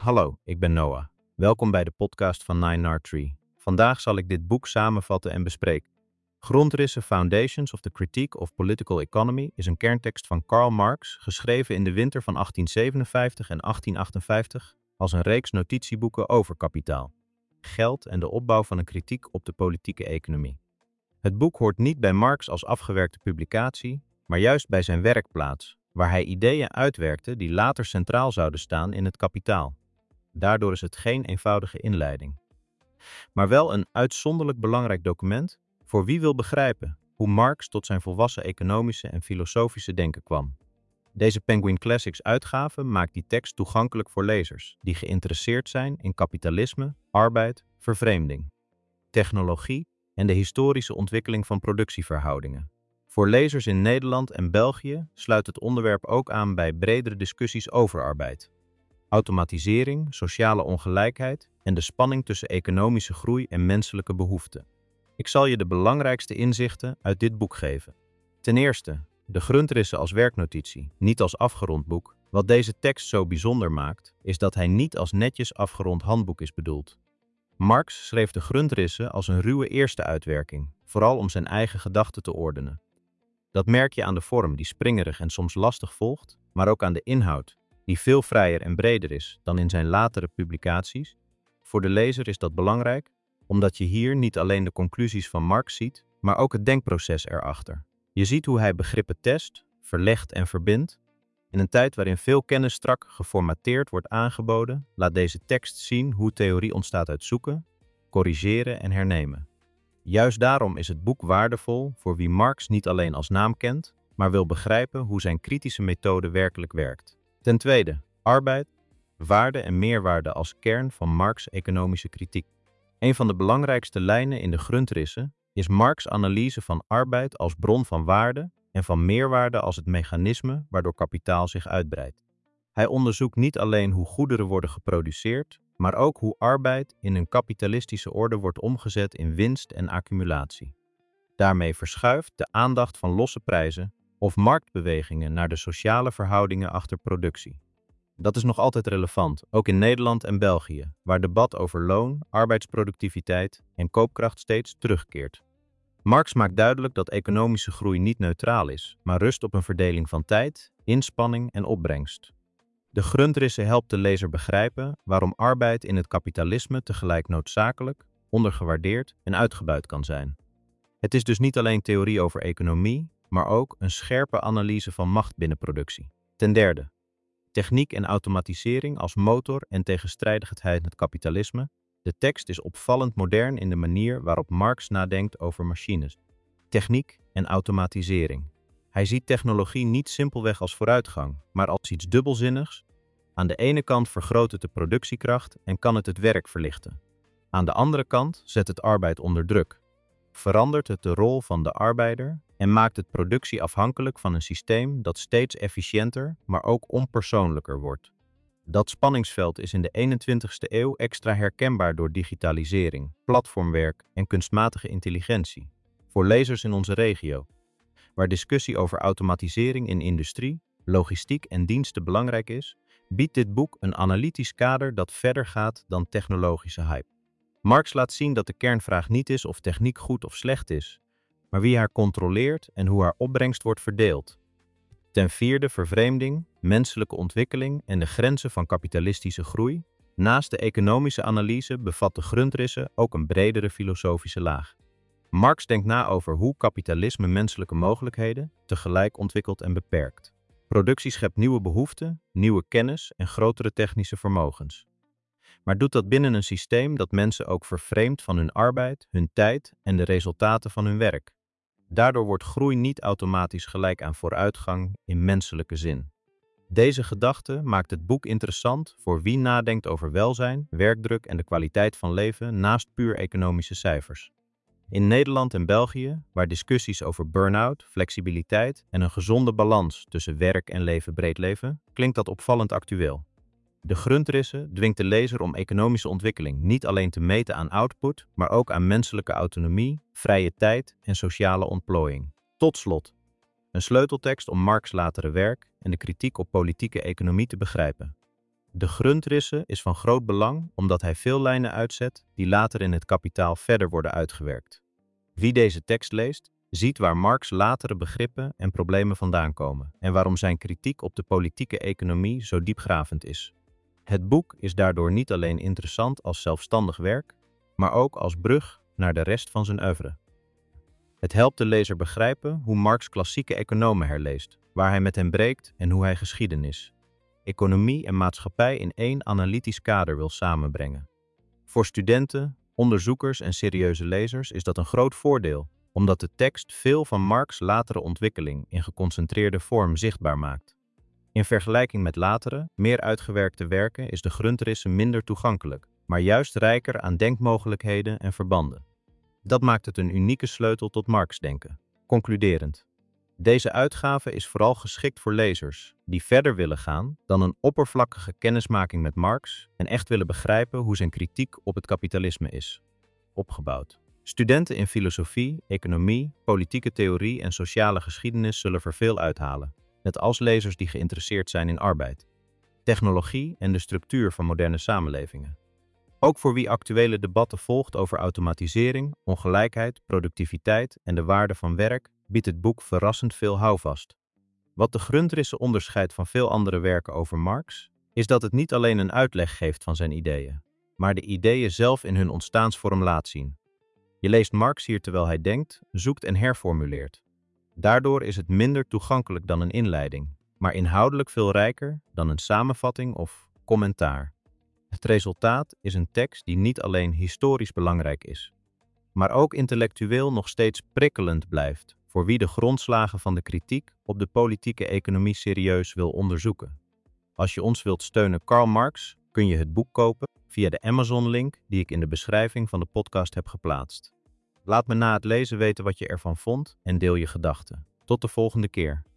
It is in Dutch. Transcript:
Hallo, ik ben Noah. Welkom bij de podcast van 9R3. Vandaag zal ik dit boek samenvatten en bespreken. Grondrissen Foundations of the Critique of Political Economy is een kerntekst van Karl Marx, geschreven in de winter van 1857 en 1858 als een reeks notitieboeken over kapitaal, geld en de opbouw van een kritiek op de politieke economie. Het boek hoort niet bij Marx als afgewerkte publicatie, maar juist bij zijn werkplaats, waar hij ideeën uitwerkte die later centraal zouden staan in het kapitaal. Daardoor is het geen eenvoudige inleiding, maar wel een uitzonderlijk belangrijk document voor wie wil begrijpen hoe Marx tot zijn volwassen economische en filosofische denken kwam. Deze Penguin Classics uitgave maakt die tekst toegankelijk voor lezers die geïnteresseerd zijn in kapitalisme, arbeid, vervreemding, technologie en de historische ontwikkeling van productieverhoudingen. Voor lezers in Nederland en België sluit het onderwerp ook aan bij bredere discussies over arbeid, automatisering, sociale ongelijkheid en de spanning tussen economische groei en menselijke behoeften. Ik zal je de belangrijkste inzichten uit dit boek geven. Ten eerste, de grondrissen als werknotitie, niet als afgerond boek. Wat deze tekst zo bijzonder maakt, is dat hij niet als netjes afgerond handboek is bedoeld. Marx schreef de grondrissen als een ruwe eerste uitwerking, vooral om zijn eigen gedachten te ordenen. Dat merk je aan de vorm die springerig en soms lastig volgt, maar ook aan de inhoud, die veel vrijer en breder is dan in zijn latere publicaties. Voor de lezer is dat belangrijk, omdat je hier niet alleen de conclusies van Marx ziet, maar ook het denkproces erachter. Je ziet hoe hij begrippen test, verlegt en verbindt. In een tijd waarin veel kennis strak geformateerd wordt aangeboden, laat deze tekst zien hoe theorie ontstaat uit zoeken, corrigeren en hernemen. Juist daarom is het boek waardevol voor wie Marx niet alleen als naam kent, maar wil begrijpen hoe zijn kritische methode werkelijk werkt. Ten tweede, arbeid, waarde en meerwaarde als kern van Marx' economische kritiek. Een van de belangrijkste lijnen in de grondrissen is Marx' analyse van arbeid als bron van waarde en van meerwaarde als het mechanisme waardoor kapitaal zich uitbreidt. Hij onderzoekt niet alleen hoe goederen worden geproduceerd, maar ook hoe arbeid in een kapitalistische orde wordt omgezet in winst en accumulatie. Daarmee verschuift de aandacht van losse prijzen of marktbewegingen naar de sociale verhoudingen achter productie. Dat is nog altijd relevant, ook in Nederland en België, waar debat over loon, arbeidsproductiviteit en koopkracht steeds terugkeert. Marx maakt duidelijk dat economische groei niet neutraal is, maar rust op een verdeling van tijd, inspanning en opbrengst. De grondrissen helpt de lezer begrijpen waarom arbeid in het kapitalisme tegelijk noodzakelijk, ondergewaardeerd en uitgebuit kan zijn. Het is dus niet alleen theorie over economie, maar ook een scherpe analyse van macht binnen productie. Ten derde, techniek en automatisering als motor en tegenstrijdigheid in het kapitalisme. De tekst is opvallend modern in de manier waarop Marx nadenkt over machines, techniek en automatisering. Hij ziet technologie niet simpelweg als vooruitgang, maar als iets dubbelzinnigs. Aan de ene kant vergroot het de productiekracht en kan het werk verlichten. Aan de andere kant zet het arbeid onder druk, verandert het de rol van de arbeider en maakt het productie afhankelijk van een systeem dat steeds efficiënter, maar ook onpersoonlijker wordt. Dat spanningsveld is in de 21ste eeuw extra herkenbaar door digitalisering, platformwerk en kunstmatige intelligentie. Voor lezers in onze regio, waar discussie over automatisering in industrie, logistiek en diensten belangrijk is, biedt dit boek een analytisch kader dat verder gaat dan technologische hype. Marx laat zien dat de kernvraag niet is of techniek goed of slecht is, maar wie haar controleert en hoe haar opbrengst wordt verdeeld. Ten vierde, vervreemding, menselijke ontwikkeling en de grenzen van kapitalistische groei. Naast de economische analyse bevat de grondrissen ook een bredere filosofische laag. Marx denkt na over hoe kapitalisme menselijke mogelijkheden tegelijk ontwikkelt en beperkt. Productie schept nieuwe behoeften, nieuwe kennis en grotere technische vermogens. Maar doet dat binnen een systeem dat mensen ook vervreemdt van hun arbeid, hun tijd en de resultaten van hun werk. Daardoor wordt groei niet automatisch gelijk aan vooruitgang in menselijke zin. Deze gedachte maakt het boek interessant voor wie nadenkt over welzijn, werkdruk en de kwaliteit van leven naast puur economische cijfers. In Nederland en België, waar discussies over burn-out, flexibiliteit en een gezonde balans tussen werk en leven breed leven, klinkt dat opvallend actueel. De grondrissen dwingt de lezer om economische ontwikkeling niet alleen te meten aan output, maar ook aan menselijke autonomie, vrije tijd en sociale ontplooiing. Tot slot, een sleuteltekst om Marx' latere werk en de kritiek op politieke economie te begrijpen. De Grundrisse is van groot belang omdat hij veel lijnen uitzet die later in het Kapitaal verder worden uitgewerkt. Wie deze tekst leest, ziet waar Marx' latere begrippen en problemen vandaan komen en waarom zijn kritiek op de politieke economie zo diepgravend is. Het boek is daardoor niet alleen interessant als zelfstandig werk, maar ook als brug naar de rest van zijn oeuvre. Het helpt de lezer begrijpen hoe Marx klassieke economen herleest, waar hij met hen breekt en hoe hij geschiedenis, economie en maatschappij in één analytisch kader wil samenbrengen. Voor studenten, onderzoekers en serieuze lezers is dat een groot voordeel, omdat de tekst veel van Marx' latere ontwikkeling in geconcentreerde vorm zichtbaar maakt. In vergelijking met latere, meer uitgewerkte werken is de Grundrisse minder toegankelijk, maar juist rijker aan denkmogelijkheden en verbanden. Dat maakt het een unieke sleutel tot Marx-denken. Concluderend. Deze uitgave is vooral geschikt voor lezers die verder willen gaan dan een oppervlakkige kennismaking met Marx en echt willen begrijpen hoe zijn kritiek op het kapitalisme is opgebouwd. Studenten in filosofie, economie, politieke theorie en sociale geschiedenis zullen er veel uithalen, net als lezers die geïnteresseerd zijn in arbeid, technologie en de structuur van moderne samenlevingen. Ook voor wie actuele debatten volgt over automatisering, ongelijkheid, productiviteit en de waarde van werk, biedt het boek verrassend veel houvast. Wat de Grundrisse onderscheidt van veel andere werken over Marx, is dat het niet alleen een uitleg geeft van zijn ideeën, maar de ideeën zelf in hun ontstaansvorm laat zien. Je leest Marx hier terwijl hij denkt, zoekt en herformuleert. Daardoor is het minder toegankelijk dan een inleiding, maar inhoudelijk veel rijker dan een samenvatting of commentaar. Het resultaat is een tekst die niet alleen historisch belangrijk is, maar ook intellectueel nog steeds prikkelend blijft voor wie de grondslagen van de kritiek op de politieke economie serieus wil onderzoeken. Als je ons wilt steunen Karl Marx, kun je het boek kopen via de Amazon-link die ik in de beschrijving van de podcast heb geplaatst. Laat me na het lezen weten wat je ervan vond en deel je gedachten. Tot de volgende keer.